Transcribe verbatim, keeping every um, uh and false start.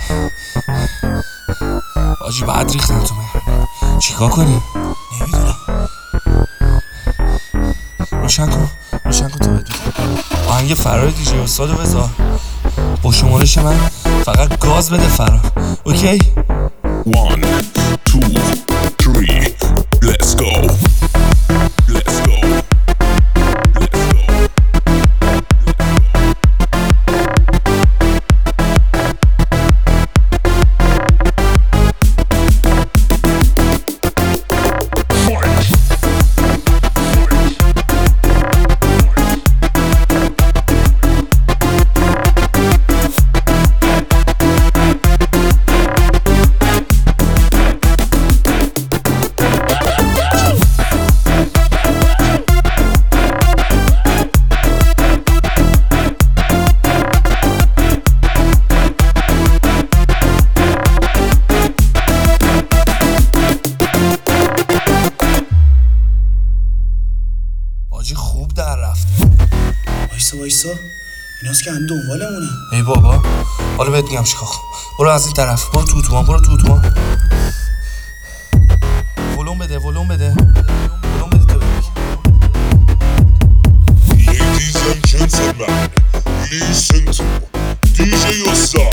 آجی بعد ریختن تو من. چیکار کنیم؟ نمیدونم. روشن کن روشن کن تو بدون آهنگ فرار دیجی استادو بذار با شمارش من فقط گاز بده فرار. اوکی؟ One, two, three, let's go. Let's go. Let's go. آجی خوب در رفت. وایسا وایسا ایناست که هم دنبالمونه. ای بابا حالا بهت میگم چیکار کنم. برو از این طرف، برو تو اتوبان، برو تو اتوبان. ولوم بده ولوم بده ولوم بده تو ببین. Ladies and gentlemen, listen to D J Osa.